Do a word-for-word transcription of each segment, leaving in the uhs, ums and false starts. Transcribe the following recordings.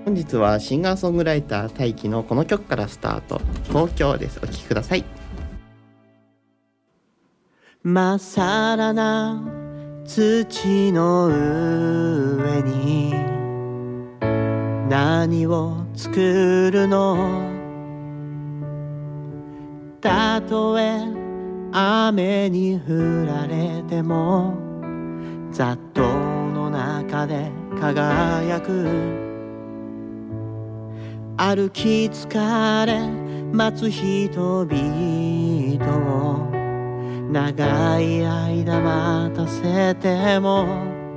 本日はシンガーソングライター大輝のこの曲からスタート。東京です。お聴きください。まっさらな土の上に何を作るの？たとえ雨に降られても雑踏の中で輝く。歩き疲れ待つ人々を長い間待たせても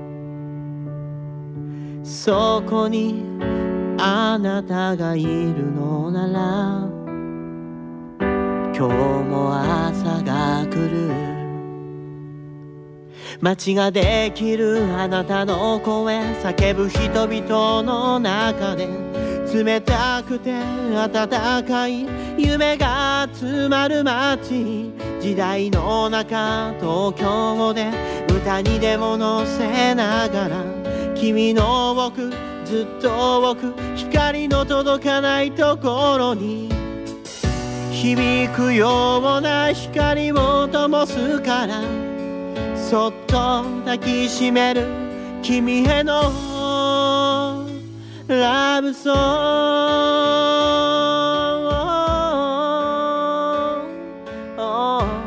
そこにあなたがいるのなら今日も朝が来る。街ができるあなたの声叫ぶ人々の中で冷たくて暖かい夢が集まる街。時代の中東京で歌にでも乗せながら君の奥ずっと奥光の届かないところに響くような光を灯すからそっと抱きしめる君へのラブソング。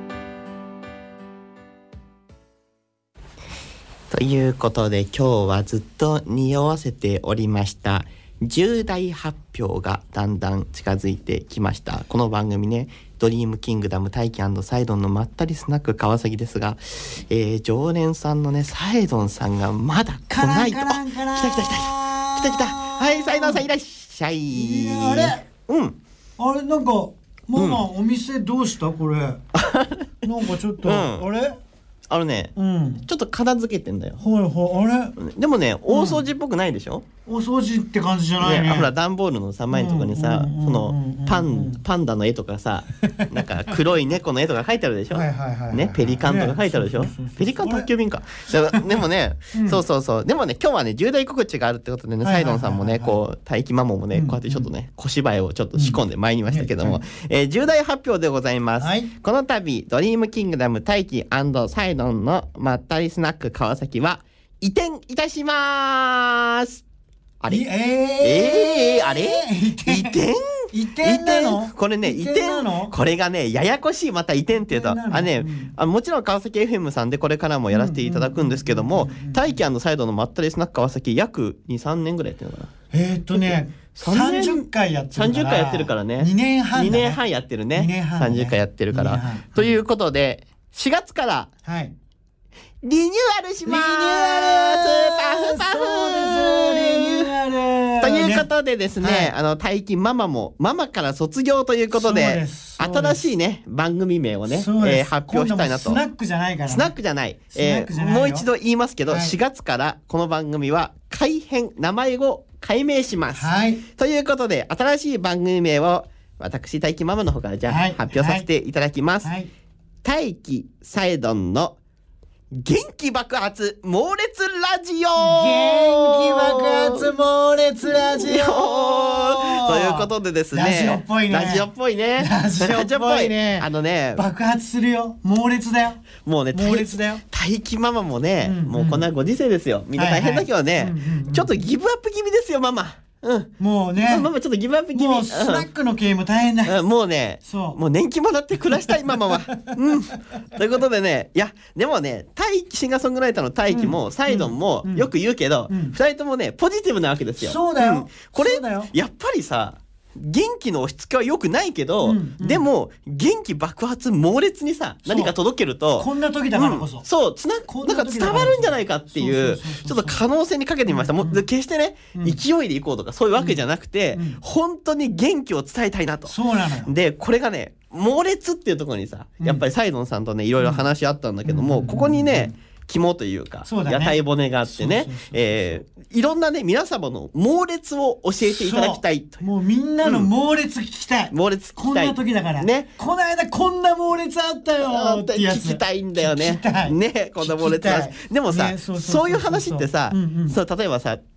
ということで今日はずっと匂わせておりました重大発表がだんだん近づいてきました。この番組ね、ドリームキングダム大輝&サイドンのまったりスナック川崎ですが、えー、常連さんのねサイドンさんがまだ来ないと。あ、来た来た来た来た来た来た。はい、サイドンさんいらっしゃい。 いやあれうんあれなんかママ、うん、お店どうしたこれなんかちょっと、うん、あれあのね、うん、ちょっと片付けてんだよ。 はいはい。あれでもね大掃除っぽくないでしょ、 うん、大掃除って感じじゃないね。 ね、ほら段ボールのさ前のとこにさ、そのパンパンダの絵とかさなんか黒い猫の絵とか書いてあるでしょ。ね、ペリカンとか書いてあるでしょ、ね、そうそうそうそうペリカン宅急便か。でもね、うん、そうそうそうでもね今日はね重大告知があるってことでね、サイドンさんもねこう大輝ママもねこうやってちょっとね小芝居をちょっと仕込んでまいりましたけども、うんえー、重大発表でございます、はい、この度ドリームキングダム大輝&サイドンのまったりスナック川崎は移転いたします。あれえー、えー、あれ移転移転なのこれね移転これがねややこしい。また移転っていうとあね、うん、あもちろん川崎 エフエム さんでこれからもやらせていただくんですけども、大輝&サイドのまったりスナック川崎約 にさんねんぐらいやってるのかな。 えーっとねさんじゅっかいやってるからさんじゅっかいやってるからね。 にねんはんだね。 にねんはんやってるね。 にねんはんねさんじゅっかいやってるからということでしがつからはいリニューアルしまーす。 リニューアルパフパフそうですリニューアルということでですね、はい、あの大輝ママもママから卒業ということで新しいね番組名をね、えー、発表したいなと。 スナックじゃないから、ね、 スナックじゃない、えー、もう一度言いますけど、はい、しがつからこの番組は改編名前を改名します、 はい、 ということで新しい番組名を私大輝ママの方からじゃあ、はい、発表させていただきます、はい、大輝サイドンの元気爆発猛烈ラジオ。 元気爆発猛烈ラジオということでですね、 ラジオっぽいね。 ラジオっぽいね。 ラジオっぽいね。 あのね、 爆発するよ。猛烈だよ。 もうね、 猛烈だよ。 大輝ママもね、うんうん、もうこんなご時世ですよ。みんな大変だけどね、はいはいうんうんうん、ちょっとギブアップ気味ですよママ。うん、もうね、ママちょっとギブアップ気味。 もうスナックの経営も大変だ、 うん、もうね、 そうもう年金もらって暮らしたいママは、うん、ということでね、いやでもね、大輝シンガーソングライターの大輝も、うん、サイドンもよく言うけど、うんうん、ふたりともねポジティブなわけですよ。 そうだよ、うん、 これやっぱりさ元気の押し付けは良くないけど、うんうん、でも元気爆発猛烈にさ何か届けるとこんな時だからこそ、 うん、そうつななんか伝わるんじゃないかっていうちょっと可能性にかけてみました、うんうん、もう決してね、うん、勢いでいこうとかそういうわけじゃなくて、うんうん、本当に元気を伝えたいなと。 そうなのよ。 でこれがね猛烈っていうところにさやっぱりサイドンさんとねいろいろ話し合ったんだけども、うん、ここにね肝というかそうだね、 屋台骨があってねいろんなね皆様の猛烈を教えていただきたいという。 もうみんなの猛烈聞きたい、 うん、猛烈聞きたい。 こんな時だからね。この間こんな猛烈あったよってやつ聞きたいんだよね。 聞きたいねこんな猛烈なでもさ、ね、そうそうそうそうそういう話ってさ、うんうん、そう例えばさ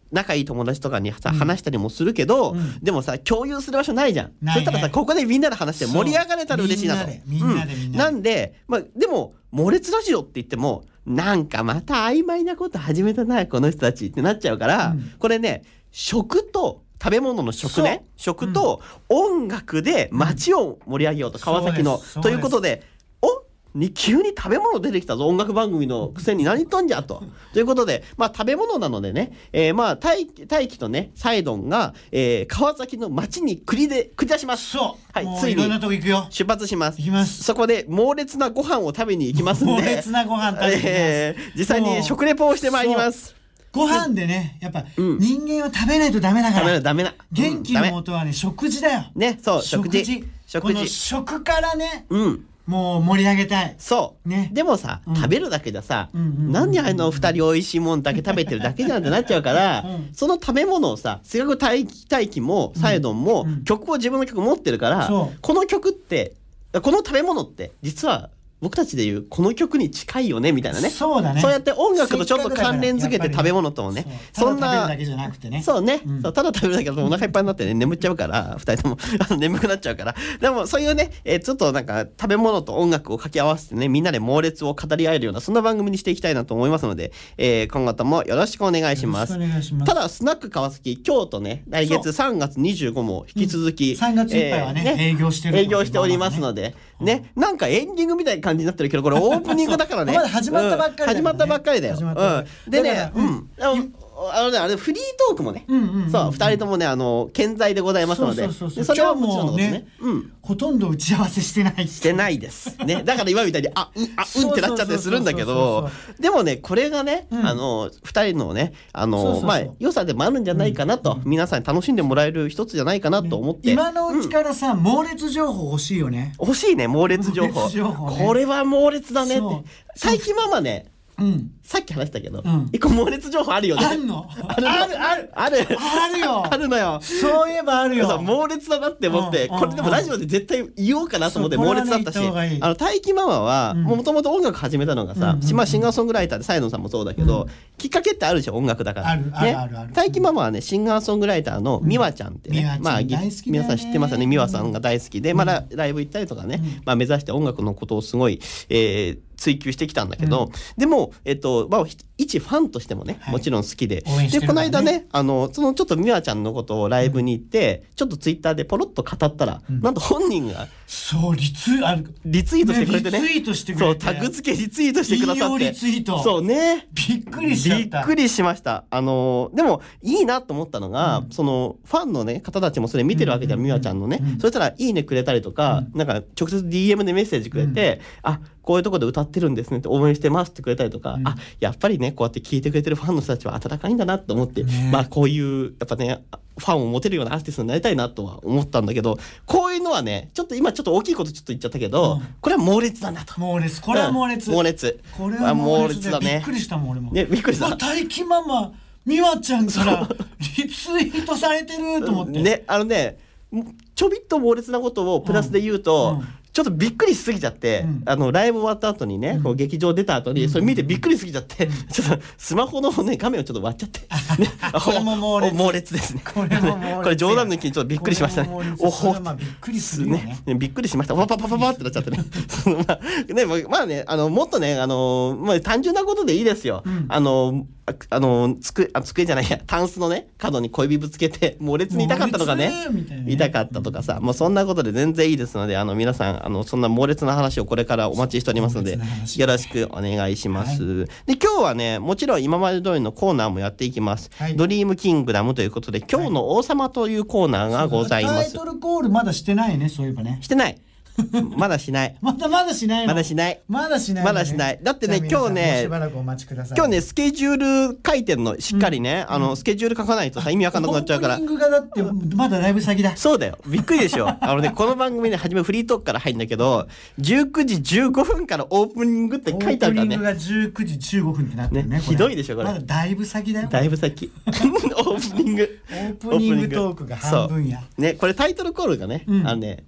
仲いい友達とかにさ、うん、話したりもするけど、うん、でもさ共有する場所ないじゃん、ね、そしたらさここでみんなで話して盛り上がれたら嬉しいなと。 みんなでみんなで、 なんで、まあ、でも猛烈ラジオって言ってもなんかまた曖昧なこと始めたなこの人たちってなっちゃうから、うん、これね食と食べ物の食ね食と音楽で街を盛り上げようと、うん、川崎のということでおに急に食べ物出てきたぞ音楽番組のくせに何とんじゃとということで、まあ食べ物なのでね、えー、まあ大輝とねサイドンが、えー、川崎の街に繰りで繰り出します。 そう、 はい、 もうついにいろんなとこ行くよ。 出発します。 行きます。 そこで猛烈なご飯を食べに行きますんで、 猛烈なご飯食べに行きます、 えー、実際に食レポをしてまいります。 ご飯でねやっぱ、うん、人間は食べないとダメだから。 ダメだ。 元気の元はね、うん、食事だよ。 ね、そう食事。 食事。この食からね。 うん。 もう盛り上げたい。 そうね。でもさ、うん、食べるだけじゃさ、うんうんうんうん、なんであの二人おいしいもんだけ食べてるだけじゃんってなっちゃうから、うん、その食べ物をさ、せっかく大輝もサイドンも、うん、曲を自分の曲持ってるから、うん、この曲ってこの食べ物って実は僕たちでいうこの曲に近いよねみたいなね。 そうだね。 そうやって音楽とちょっと関連づけて食べ物ともね、 そんなただ食べるだけじゃなくてね。 そうね、うん、そうただ食べるだけだとお腹いっぱいになってね眠っちゃうからふたりともあの眠くなっちゃうから。でもそういうね、えー、ちょっとなんか食べ物と音楽を掛け合わせてねみんなで猛烈を語り合えるようなそんな番組にしていきたいなと思いますので、えー、今後ともよろしくお願いします。 よろしくお願いします。 ただスナック川崎京都ね来月さんがつにじゅうごも引き続き、うん、 さんがついっぱいはね、えー、ね営業してる営業しておりますので、ね、ねなんかエンディングみたいな感じになってるけどこれオープニングだからね。 まだ始まったばっかりだよね。 始まったばっかりだよ。うん、でね、うん、あのねあれフリートークもね、うんうんうん、そうふたりともねあの健在でございますので、 そうそうそうそうそれはもちろんのことね、うん、ほとんど打ち合わせしてないしてないですね。だから今みたいにあうんあうんってなっちゃったりするんだけど、でもねこれがね、うん、あのふたりのねあのそうそうそうまあ良さでもあるんじゃないかなと、うん、皆さんに楽しんでもらえる一つじゃないかなと思って、ね、 今のうちからさ、うん、猛烈情報欲しいよね。 欲しいね猛烈情報。 情報ね、 これは猛烈だねって。最近ママね。うん、さっき話したけど、うん、一個猛烈情報あるよね。 あるの？あるあるあるあるあるよ。 あるのよ。 そういえばあるよ。 猛烈だなって思って、うん、これでもラジオで絶対言おうかなと思って猛烈だったし、ね、あの大輝ママはもともと音楽始めたのがさ、うん、まあシンガーソングライターでサイドンさんもそうだけど、うん、きっかけってあるでしょ音楽だから。 あるあるあるある。 大輝ママはねシンガーソングライターの美和ちゃんってね、うん、まあ皆さん知ってますよね。美和さんが大好きで、まだライブ行ったりとかね、うん、まあ目指して音楽のことをすごい、えー追求してきたんだけど、うん、でも、えっとまあ、一ファンとしてもね、はい、もちろん好きで、ね、でこの間ねあのそのちょっと美和ちゃんのことをライブに行って、うん、ちょっとツイッターでポロッと語ったら、うん、なんと本人がそうリツあリツイートしてくれてね、 リツイートしてくれてそうタグ付けリツイートしてくださって、 リツイートそうねびっくりしちゃった。 びっくりしました。あのでもいいなと思ったのが、うん、そのファンの、ね、方たちもそれ見てるわけじゃん、美和ちゃんのね、うん、そしたらいいねくれたりとか、うん、なんか直接 ディーエム でメッセージくれて、うん、あこういうところで歌ってるんですねって応援してますってくれたりとか、うん、あやっぱりねこうやって聴いてくれてるファンの人たちは温かいんだなと思って、ね、まあこういうやっぱねファンを持てるようなアーティストになりたいなとは思ったんだけど、こういうのはねちょっと今ちょっと大きいことちょっと言っちゃったけど、うん、これは猛烈だなと。 猛烈これは猛烈、 うん、猛烈これは猛烈だね。びっくりしたもん俺も、 ね、びっくりした。 大輝ママ美和ちゃんからリツイートされてると思ってね。あのねちょびっと猛烈なことをプラスで言うと、うんうん、ちょっとびっくりしすぎちゃって、うん、あのライブ終わった後にね、うん、こう劇場出た後に、うん、それ見てびっくりしすぎちゃって、うん、ちょっとスマホの、ね、画面をちょっと割っちゃって、ね、 これも猛烈猛烈ですね。 これも猛烈これ冗談抜きにちょっとびっくりしましたね。 おほまあびっくりするよね。 ねびっくりしました。パパパパパってなっちゃってね。まあねまあねあのもっとねあのまあ単純なことでいいですよ。うん、あのあの机あ机じゃないやタンスのね角に小指ぶつけて猛烈に痛かったとかね痛かったとかさ、もうそんなことで全然いいですので、あの皆さんあのそんな猛烈な話をこれからお待ちしておりますのでよろしくお願いします、はい、で今日はねもちろん今まで通りのコーナーもやっていきます、はい、ドリームキングダムということで今日の王様というコーナーがございます。 タイトルコールまだしてないね。そういえばねしてないまだしないまだまだしないのまだしないまだしない、 ね、まだしないだってね今日ねしばらくお待ちください。 今日ねスケジュール書いてんのしっかりね、うん、あのスケジュール書かないとさ意味わかんなくなっちゃうから。 オープニングがだってまだだいぶ先だ。 そうだよびっくりでしょあのねこの番組ね初めフリートークから入るんだけどじゅうくじじゅうごふんからオープニングって書いてあるからね。 オープニングがじゅうくじじゅうごふんってなってる ね, ねひどいでしょこれ。 まだだいぶ先だよ。 だいぶ先オープニングオープニングトークが半分やね。これタイトルコールがね、うん、あのね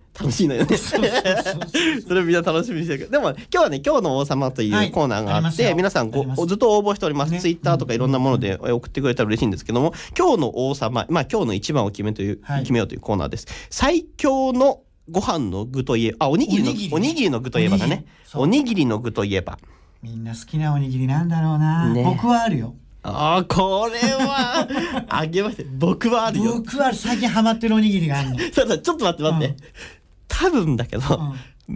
楽しいのよね。それをみんな楽しみにしてるけど、でも今日はね今日の王様というコーナーがあって、はい、あ皆さんごずっと応募しております、ね、ツイッターとかいろんなもので送ってくれたら嬉しいんですけども、今日の王様、まあ今日の一番を決めという、はい、決めようというコーナーです。最強のご飯の具といえば、あおにぎりのおにぎり、ね、おにぎりの具といえばだね。おにぎりの具といえばみんな好きなおにぎりなんだろうな、ね、僕はあるよ。 あーこれはあげまして僕はあるよ。 僕は最近ハマってるおにぎりがあるの。 そうだちょっと待って待って、うん、多分だけど、うん、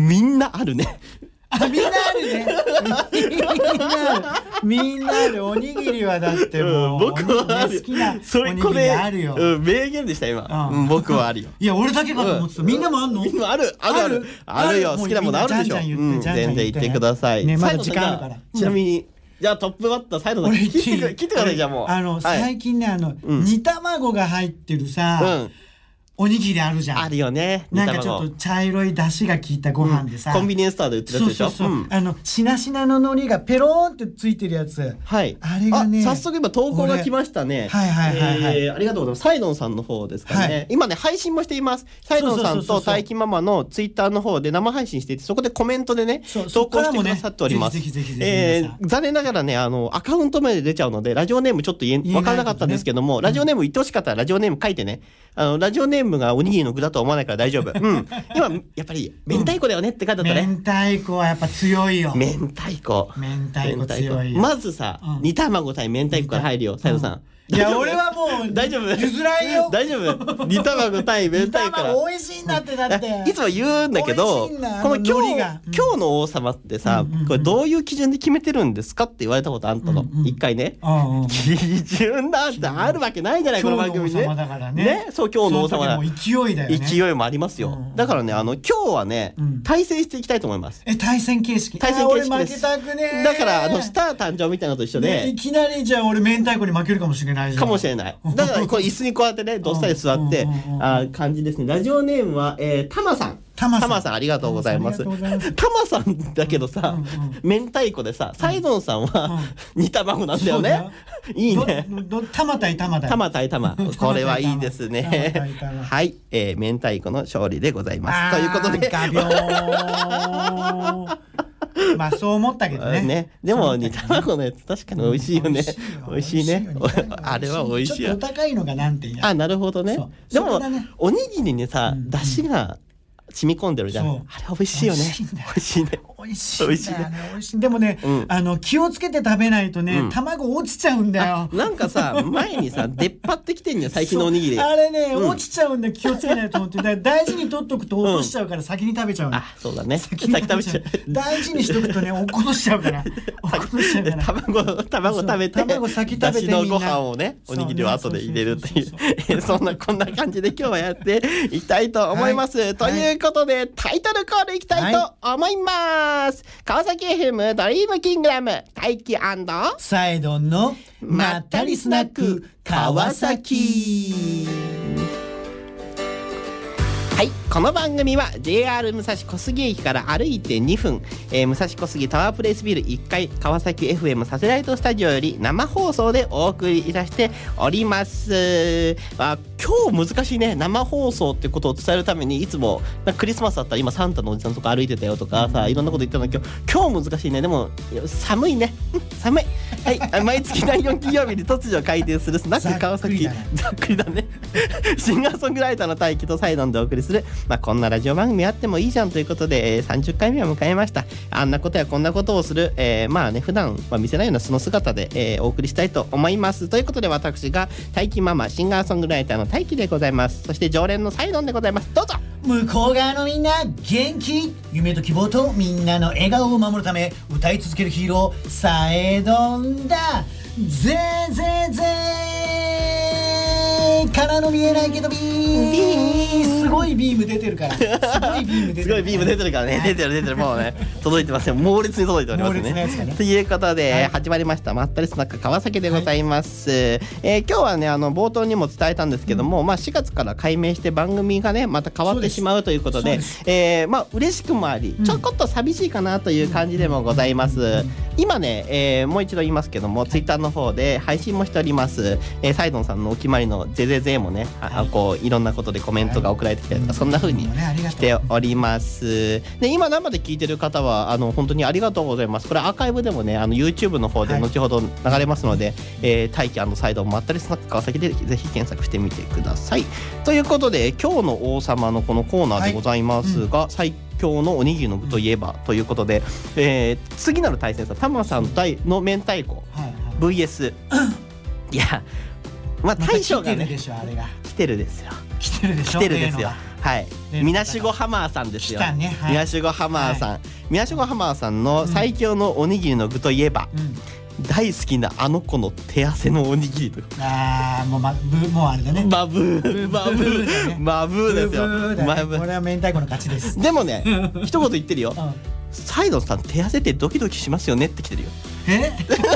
みんなあるね。 あみんなあるね。みんなあるみんなある。おにぎりはだってもう、うん、僕はある、ね、好きなおにぎりあるよ。 うん、名言でした今、うん、僕はあるよ。 いや俺だけかと思ってた、うん、みんなもあんの？ みんなあるあるあるあるよ。好きなものあるでしょ。全然言ってください。 ねまだ時間あるから。 ちなみにじゃあトップバッターサイドで切ってください。じゃあもうあの、はい、最近ねあの、うん、煮卵が入ってるさ、うんおにぎりあるじゃん。 あるよね。 なんかちょっと茶色い出汁が効いたご飯でさ、 うん、コンビニエンスストアで売ってるやつでしょ。 そうそうそう、うん、あのしなしなの海苔がペローンってついてるやつ。 はい。 あれがね。 早速今投稿が来ましたね。 はいはいはいはい、 えー。ありがとうございます。サイドンさんの方ですかね。はい、今ね配信もしています。サイドンさんと大輝ママのツイッターの方で生配信していて、そこでコメントでね投稿してくださっております。残念ながらねあのアカウント名で出ちゃうのでラジオネームちょっと言え分からなかったんですけども、ね、ラジオネーム言ってほしかったらラジオネーム書いてね。あのラジオネームがおにぎりの具だと思わないから大丈夫。うん。今やっぱり明太子だよねって書いてあったね。 明太子はやっぱ強いよ。 明太子。 明太子強いよ。 まずさ、うん、煮卵対明太子から入るよ、斉藤さん。 いや俺はもう大丈夫譲らんよ。 大丈夫。煮卵対明太子から。 煮卵美味しいんだってだって。 いつも言うんだけど、この今日今日の王様ってさ、これどういう基準で決めてるんですかって言われたことあんたの一回ね。基準なんてあるわけないじゃないこの番組で。ね、そう今日の王様だ。 勢いだよね。 勢いもありますよ。だからねあの今日はね対戦していきたいと思います。 え対戦形式。 対戦形式です。 負けたくね。 だからあのスター誕生みたいなのと一緒で。 いきなりじゃあ俺明太子に負けるかもしれない。 かもしれない。だからこれ椅子にこうやってねどっさり座ってあ感じですね。ラジオネームはえタマさん。タマさんありがとうございます。タマさんだけどさ明太子でさサイドンさんは煮卵なんだよね。いいね。 タマ対タマだよ。 タマ対タマ。これはいいですね。はい、え明太子の勝利でございます。ということで。 まあそう思ったけどね。 ねでも煮卵のやつ確かに美味しいよね。美味しいね。あれは美味しいよ。 ちょっとお高いのが何点や。 あなるほどね。でもおにぎりにさ出汁が染み込んでるじゃん。あれ美味しいよね。美味しいね。 美味しいんだよね。美味しい。でもね、あの気をつけて食べないとね、卵落ちちゃうんだよ。 なんかさ前にさ出っ張ってきてんじゃん最近のおにぎり。 あれね落ちちゃうんで気をつけないと思って。大事に取っとくと落としちゃうから先に食べちゃう。 あそうだね。先に食べちゃう。 大事にしとくとね落っことしちゃうから。落っことしちゃうから。 卵卵食べて。 卵先食べてみんな。 だしのご飯をねおにぎりを後で入れるっていう。そんなこんな感じで今日はやっていきたいと思います。ということでタイトルコールいきたいと思います。川崎 エフエム ドリームキングダム大輝& サイドンのまったりスナック川崎。 はい、この番組は ジェイアール 武蔵小杉駅から歩いてにふん、えー、武蔵小杉タワープレイスビルいっかい川崎 エフエム サテライトスタジオより生放送でお送りいたしております。あ今日難しいね。生放送ってことを伝えるためにいつもなんかクリスマスだったら今サンタのおじさんとか歩いてたよとかさいろんなこと言ってたんだけど今日難しいね。でも寒いね寒い。はい、毎月だいよん金曜日に突如開店するスナック川崎ざっくりだねシンガーソングライターの大輝とサイドンでお送りする、まあ、こんなラジオ番組あってもいいじゃんということで、えー、さんじゅっかいめを迎えました。あんなことやこんなことをする、えー、まあね普段は見せないような素の姿で、えー、お送りしたいと思います。ということで私が大輝ママシンガーソングライターの大輝でございます。そして常連のサイドンでございます。どうぞ。 向こう側のみんな元気。夢と希望とみんなの笑顔を守るため歌い続けるヒーローサイドンだ。ぜーぜーぜーからの見えないけどビームすごいビーム出てるからすごいビーム出てるすごいビーム出てるからね、はい、出てる出てるもうね届いてますよ。猛烈に届いております ね, ねということで、はい、始まりましたまったりスナック川崎でございます、はいえー、今日はねあの冒頭にも伝えたんですけども、うんまあ、しがつから改名して番組がねまた変わってしまうということで、えー、まあ嬉しくもありちょこっと寂しいかなという感じでもございます、うん、 今ね、えー、もう一度言いますけども、ツイッターの方で配信もしております、えー、サイドンさんのお決まりのゼゼゼもね、はい、こういろんなことでコメントが送られてきたりとか、はい、そんな風にしております。で今生で聞いてる方はあの本当にありがとうございます。これアーカイブでもね、あの YouTube の方で後ほど流れますので、はい、えー、大輝&サイドンまったりスナック川崎でぜひ検索してみてください。ということで今日の王様のこのコーナーでございますが、はい、うん、最今日のおにぎりの具といえばということで、えー、次なる対戦さタマさん対の明太子 ブイエス、いやまあ大将がね来てるですよ来てるでしょ来てるですよはい、みなしごハマーさんですよ。来たね、はい、みなしごハマーさん、はい、みなしごハマーさんの最強のおにぎりの具といえば、うん、大好きなあの子の手汗のおにぎりと。 ああもうまブもうあれだね。 マブーマブーマブーですよ。 マブー。これは明太子の勝ちです。 でもね一言言ってるよ。サイドンさん手汗ってドキドキしますよねって来てるよ。 え？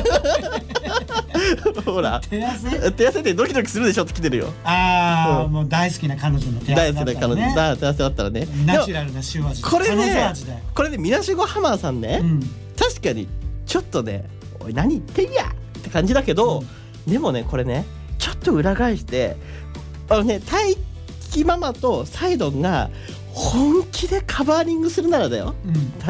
ほら手汗？ 手汗ってドキドキするでしょって来てるよ。 ああ、うん、もう大好きな彼女の手汗だったらね。大好きな彼女の手汗だったらね。ナチュラルな塩味。 これねこれねみなしごハマーさんね、うん、確かにちょっとねおい何言ってんやって感じだけど、うん、でもねこれねちょっと裏返してあのね大輝ママとサイドンが本気でカバーリングするならだよ、うん、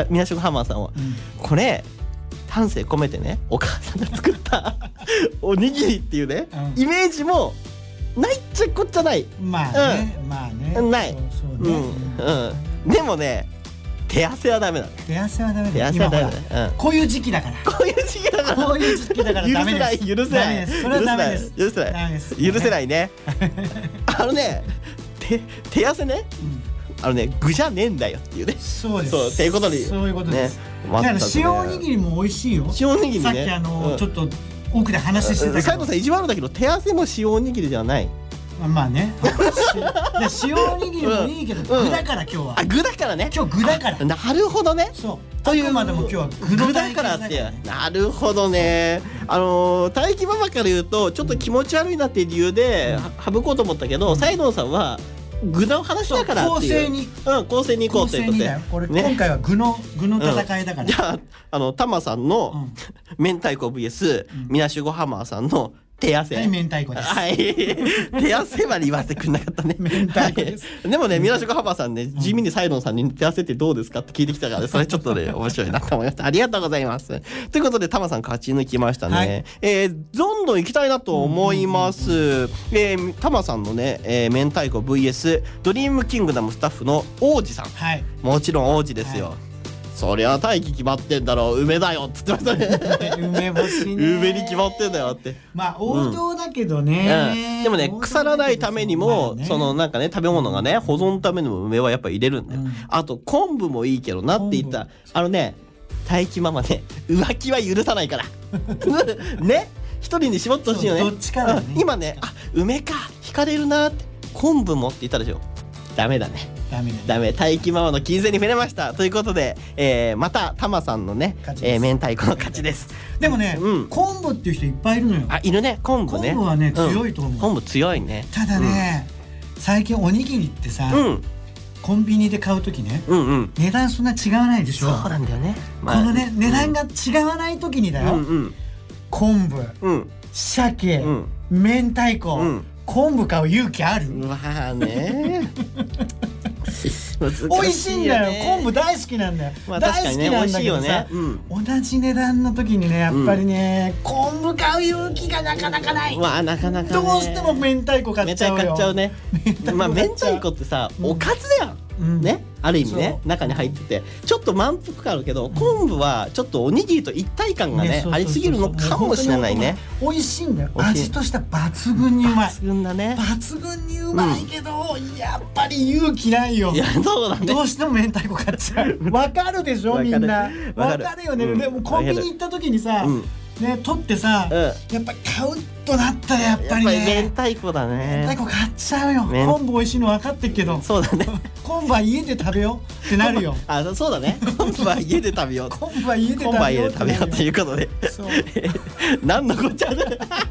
みなしごハマーさんを、うん、これ丹精込めてねお母さんが作ったおにぎりっていうね、うん、イメージもないっちゃこっちゃない。 まあね、うん、まあねないそうそうね、 うんうん、でもね手汗はダメだ。 手汗はダメだ。 手汗はダメだ。うん、 こういう時期だから。 こういう時期だから。 こういう時期だからダメです。 許せない。許せない。 それはダメです。 許せない。 ダメです。 許せないね。あのね、手手汗ね、うん、あのね具じゃねえんだよっていうね。 そうです。 そうっていうことに。 そういうことです。ね、だから塩おにぎりも美味しいよ。 塩おにぎりね。 さっきあの、うん、ちょっと奥で話してたけど。 斉藤さん意地悪だけど手汗も塩おにぎりではない。 まあね塩おにぎりもいいけど、うん、具だから今日は。 あ具だからね。 今日具だから。 なるほどね。 そうというまでも今日は具のだからって。なるほどね。あの大輝ママから言うとちょっと気持ち悪いなっていう理由で省こうと思ったけど、サイドンさんは具の話だからっていう。 公正に。 うん公正に行こうということで。 これ今回は具の具の戦いだから。 じゃああのタマさんの明太子 ブイエス みなしごハマーさんの手汗。 はい、明太子です。 はい。手汗まで言わせてくれなかったね。 明太子です。 でもね、みなしごハマさんね、地味にサイドンさんに手汗ってどうですかって聞いてきたから、それちょっとね、面白いなと思いました。ありがとうございます。ということで、タマさん勝ち抜きましたね。はい、えー、どんどん行きたいなと思います。えー、タマさんのね、えー、明太子 ブイエス ドリームキングダムスタッフの王子さん。はい。もちろん王子ですよ。はい、そりゃ大輝決まってんだろう梅だよっつってましたね。 梅干しね。 梅に決まってんだよって。 まあ王道だけどね、 うんうん、でもね腐らないためにも、ね、そのなんかね食べ物がね保存のためにも梅はやっぱ入れるんだよ、うん、あと昆布もいいけどなって言ったあのね大輝ママね浮気は許さないからね一人に絞ってほしいよね。 どっちかだね、 うん、今ねあ梅か惹かれるなって昆布もって言ったでしょ。ダメだね。 ダメだね。 ダメ。大輝ママの金銭に触れましたということで、えー、またタマさんのね、えー、明太子の勝ちです。 でもね、うん、昆布っていう人いっぱいいるのよ。 あいるね昆布ね。 昆布はね強いと思う、 うん、昆布強いね。 ただね、うん、最近おにぎりってさ、うん、コンビニで買うときね、うんうん、値段そんな違わないでしょ。 そうなんだよね、 まあ、このね、うん、値段が違わないときにだよ、うんうん、昆布、うん、鮭、うん、明太子、うん、昆布買う勇気ある？ まあね美味しいんだよ。昆布大好きなんだよ、まあ、大好きなんだけどさ、ねうん、同じ値段の時にねやっぱりね、うん、昆布買う勇気がなかなかない。 まあなかなかねどうしても明太子買っちゃうよ。 明太買っちゃうね。まあ明太子ってさ、うん、おかずだよ、うん、ねある意味ね中に入っててちょっと満腹感あるけど、うん、昆布はちょっとおにぎりと一体感がねありすぎるのかもしれないね。 美味しいんだよ。味としては抜群にうまい。 抜群だね。 抜群にうまいけど、うん、やっぱり勇気ないよ。 いやそうだね。 どうしても明太子買っちゃう。わかるでしょみんな。わかるよね、うん、でもコンビニ行った時にさ、うんね、取ってさ、うん、やっぱり買うとなったらやっぱりねやっぱり明太子だね。 明太子買っちゃうよ。昆布美味しいの分かってっけどそうだね昆布は家で食べようってなるよ。 あそうだね昆布は家で食べよう昆布は家で食べようということで何のこっちゃで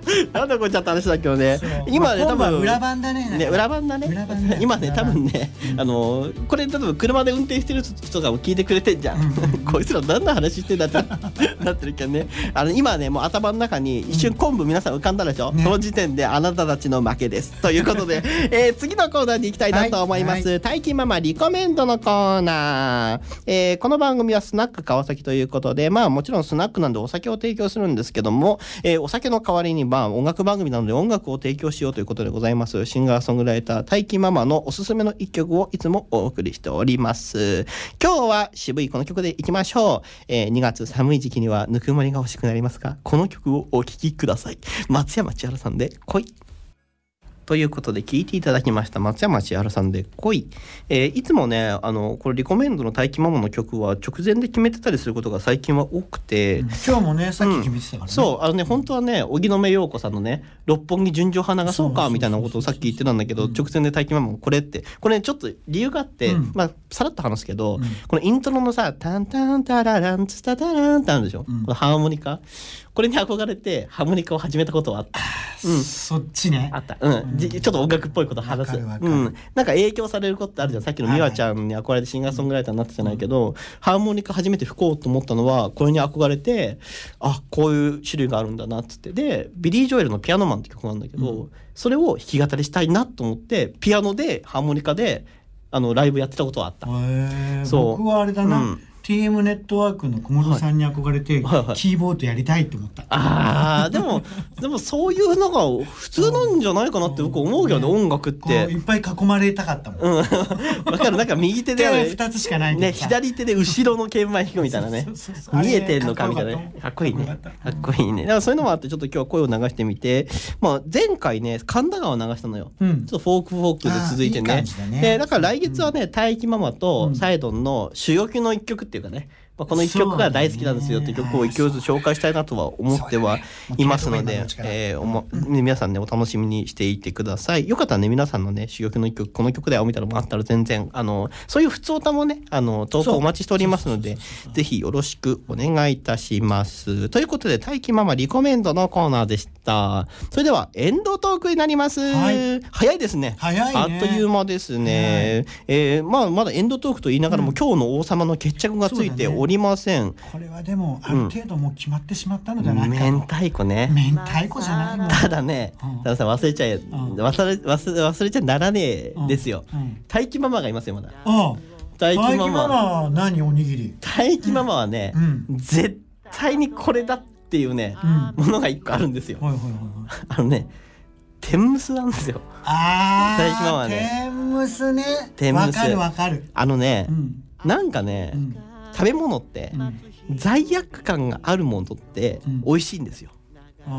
なんだこっちゃった話だけどね。今ね多分裏番だね。 ね裏番だね。今ね多分ねあのこれ例えば車で運転してる人が聞いてくれてんじゃん。こいつら何の話してんだってなってるけどね。あの今ねもう頭の中に一瞬昆布皆さん浮かんだでしょ。その時点であなたたちの負けです。ということでえ次のコーナーに行きたいなと思います。大輝ママリコメントのコーナー。えこの番組はスナック川崎ということで、まあもちろんスナックなんでお酒を提供するんですけども、えー、お酒の代わりにまあ音楽番組なので音楽を提供しようということでございます。シンガーソングライター大輝ママのおすすめの一曲をいつもお送りしております。今日は渋いこの曲でいきましょう。えー、にがつ寒い時期にはぬくもりが欲しくなりますが、この曲をお聴きください。松山千春さんで恋。ということで聴いていただきました松山千春さんで恋、えー、いつもねあのこれリコメンドの大輝ママの曲は直前で決めてたりすることが最近は多くて、うん、 今日もねさっき決めてたからね、うん、 そうあのね本当はね荻野目洋子さんのね六本木純情花がそうかみたいなことをさっき言ってたんだけど、直前で大輝ママもこれってこれ、ね、ちょっと理由があって、うん、まあさらっと話すけど、うん、このイントロのさタンタンタラランツタタランってあるでしょ、うん、このハーモニカこれに憧れてハーモニカを始めたことはあった。 うん、そっちねあった、うんうん、ちょっと音楽っぽいこと話す、うん、なんか影響されることってあるじゃん。さっきの美和ちゃんに憧れてシンガーソングライターになったじゃないけど、うん、ハーモニカ初めて吹こうと思ったのはこれに憧れて、あこういう種類があるんだなっつって、でビリー・ジョエルのピアノマンって曲なんだけど、うん、それを弾き語りしたいなと思ってピアノでハーモニカであのライブやってたことはあった。 へそう僕はあれだな、うん、ティーエム ネットワークの小室さんに憧れて、はいはいはい、キーボードやりたいと思った。 あーでもでもそういうのが普通なんじゃないかなって僕思うけどね、音楽っていっぱい囲まれたかったもん。 うん、分かる。なんか右手でふたつしかないね、左手で後ろの鍵盤弾くみたいなねそうそうそう見えてんのかみたいなね、かっこいいねかっこいいね。だからそういうのもあってちょっと今日は声を流してみて、まあ、前回ね神田川を流したのよ、うん、ちょっとフォークフォークで続いてね。いいだね。でだから来月はね、うん、大輝ママとサイドンの主力の一曲っていうかね、まあ、この一曲が大好きなんですよっていう曲を一曲ずつ紹介したいなとは思ってはいますので、えーおも皆さんねお楽しみにしていてください。よかったらね皆さんのね主曲の一曲この曲だよみたいなのもあったら全然あのそういう普通歌もねあの投稿お待ちしておりますので、ぜひよろしくお願いいたします。ということで大輝ママリコメンドのコーナーでした。それではエンドトークになります、はい、早いですね。 早いね。 あっという間ですね、えーまあ、まだエンドトークと言いながらも、うん、今日の王様の決着がついておりません。 これはでもある程度もう決まってしまったのじゃないかと、 うん、明太子ね。 明太子じゃないの。 ただね、うん、たださ忘れちゃえ、うん、忘れ忘れ忘れちゃならねえですよ、うんうん、大輝ママがいますよまだ。 ああ大輝ママ何おにぎり。 大輝ママはね、うん、絶対にこれだっていうね、うん、ものが一個あるんですよ、はいはいはい、あのね天むすなんですよ。 あ大輝ママはね天むすね。わかるわかる。 あのね、うん、なんかね、うん、食べ物って、うん、罪悪感があるものって美味しいんですよ、うん、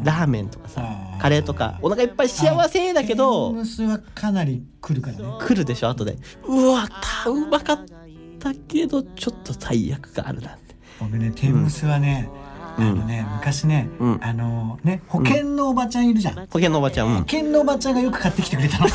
ラーメンとかさカレーとかお腹いっぱい幸せだけど天むすはかなり来るからね。 来るでしょ後で。うわたうまかったけどちょっと罪悪があるなって。 僕ね天むすはね、うん、あのね昔ね、うん、あのね保険のおばちゃんいるじゃん、うん、 保険のおばちゃん、うん、 保険のおばちゃんがよく買ってきてくれたの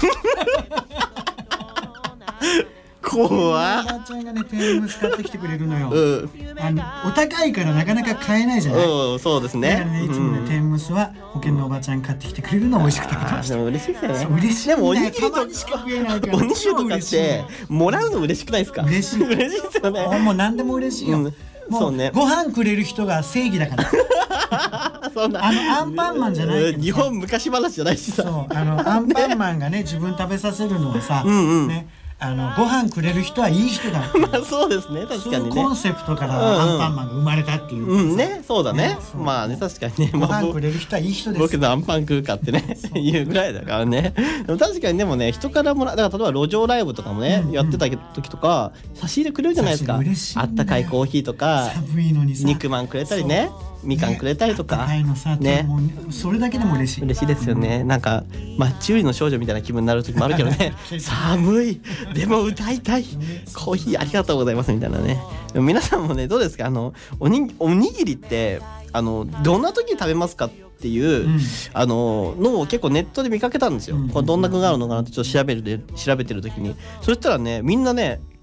怖っ。 おばちゃんがね天むす買ってきてくれるのよ、うん、あのお高いからなかなか買えないじゃない、 うん、そうですね。 だからねいつもね、うん、天むすは保険のおばちゃん買ってきてくれるのを美味しく食べてました。 でも嬉しいですよね。 嬉しい。 でもおにぎりとかたまにしか食えないからおにぎりとかってもらうの嬉しくないですか。 嬉しい嬉しいですよね。 もう何でも嬉しいよ、うん、もうそうね、ご飯くれる人が正義だからそんなあのアンパンマンじゃないけど、 日本昔話じゃないしさ、 そうあのアンパンマンがね自分食べさせるのはさ、うんうん、ねあのご飯くれる人はいい人だまあそうですね、確かにね。 そういうコンセプトからアンパンマンが生まれたっていう、 うんうん、ねそうだね、ねまあね確かにね、 ご飯くれる人はいい人です。 僕のアンパン食うかってねいうぐらいだからね。でも確かにでもね人からもらだから例えば路上ライブとかもね、うんうん、やってた時とか差し入れくれるじゃないですか。あったかいコーヒーとか寒いのにさ肉まんくれたりね、みかんくれたりとか、ね、 高いのさ、ね、もうそれだけでも嬉しい。 嬉しいですよね、うん、なんかまあチューリの少女みたいな気分になる時もあるけどね寒いでも歌いたいコーヒーありがとうございますみたいなね。でも皆さんもねどうですか、あのおに、おにぎりってあのどんな時に食べますかっていう、うん、あののを結構ネットで見かけたんですよ、うん、これどんな具があるのかなってちょっと調べるで調べてる時に、そしたらねみんなね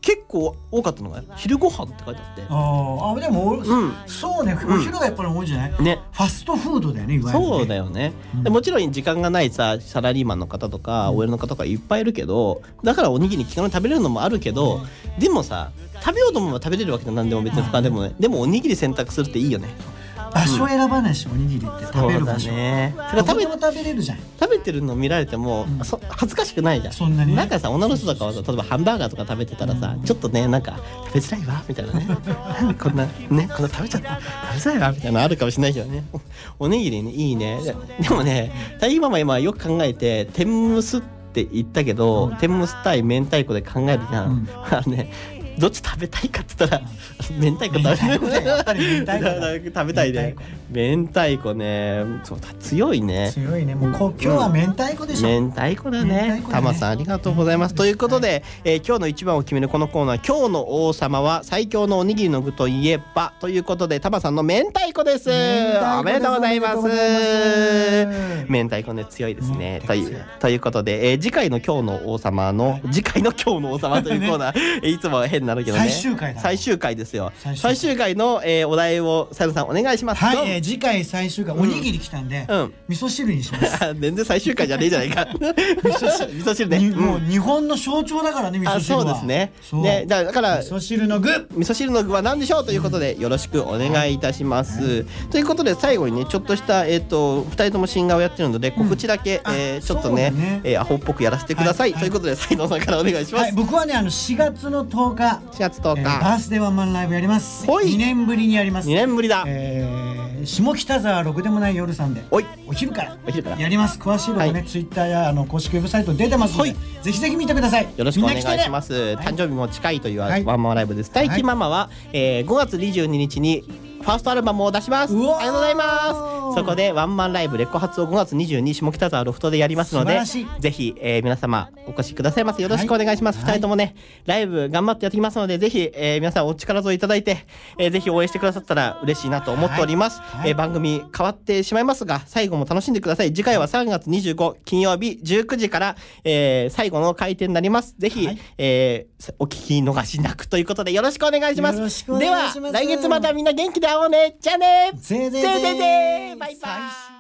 結構多かったのが昼ご飯って書いてあって、 ああでも、うん、そうね、お昼がやっぱり多いんじゃない、ね、ファストフードだよね、いわゆるね。 そうだよね、うん、でもちろん時間がないさサラリーマンの方とか オーエル の方とかいっぱいいるけど、だからおにぎり気軽に食べれるのもあるけど、うん、でもさ食べようと思えば食べれるわけじゃなんでも別に他でもね、でもおにぎり選択するっていいよね。 場所選ばないし、うん、おにぎりって食べる場所、ね、どこでも食べれるじゃん。 食べてるの見られても、うん、そ恥ずかしくないじゃん。 そんなになんかさ、女の人とかはさ、例えばハンバーガーとか食べてたらさ、うん、ちょっとねなんか食べづらいわみたいなねなんでこんなねこんな食べちゃった食べづらいわみたいなのあるかもしれないけどね。おにぎりねいいね。でもねタイママ今よく考えて天むすって言ったけど、うん、天むす対明太子で考えるじゃん、うん、あのねどっち食べたいかって言ったら明太子食べたい。やっぱり明太子食べたいね。明太子ね、そうだ強いね。 強いね。もうこ今日は明太子でしょ。 明太子だね。タマさんありがとうございます。ということで、えー、今日の一番を決めるこのコーナー、今日の王様は最強のおにぎりの具といえばということで、タマさんの明太子です。おめでとうございます。明太子ね強いですね。というということで、えー、次回の今日の王様の次回の今日の王様というコーナー、いつも変なるけどね、 最終回だ最終回ですよ。最終 回, 最終回の、えー、お題をサイドさんお願いします。 はい、えー、次回最終回、うん、おにぎり来たんで、うん、味噌汁にします。 全然最終回じゃねえじゃないか。味噌汁味噌汁ね、 もう日本の象徴だからね、味噌汁は。 そうですね。ね、だから味噌汁の具味噌汁の具は何でしょうということで、うん、よろしくお願いいたします、はい、ということで最後にねちょっとした、えー、とふたりとも新顔やってるので告知だけ、うん、えー、ちょっとね、ねえー、アホっぽくやらせてください、はい、ということで斎藤さんからお願いします。はい、 僕はねあのしがつのとおかしがつとおか、えー、 バースデーワンマンライブやります。にねんぶりにやります。 にねんぶりだ、 えー、下北沢ろくでもない夜さんでおいお昼からやります。詳しいのもね、はい、ツイッターやあの公式ウェブサイト出てますので、ぜひぜひ見てください。 よろしくお願いします、ね、誕生日も近いというワンマンライブです。大輝ママは、えー、ごがつにじゅうににちにファーストアルバムを出します。ありがとうございます。そこでワンマンライブレコ発をごがつにじゅうににち下北沢ロフトでやりますので、ぜひ、えー、皆様お越しくださいませ。よろしくお願いします、はい、ふたりともねライブ頑張ってやってきますので、ぜひ、えー、皆さんお力添えいただいて、えー、ぜひ応援してくださったら嬉しいなと思っております、はいはい、えー、番組変わってしまいますが最後も楽しんでください。次回はさんがつにじゅうごにち金曜日じゅうくじから、えー、最後の開店になります。ぜひ、はい、えー、お聞き逃しなくということでよろしくお願いします。では来月またみんな元気で会おうね。じゃあね。 ぜーぜーぜーぜーぜーぜーバイバイ。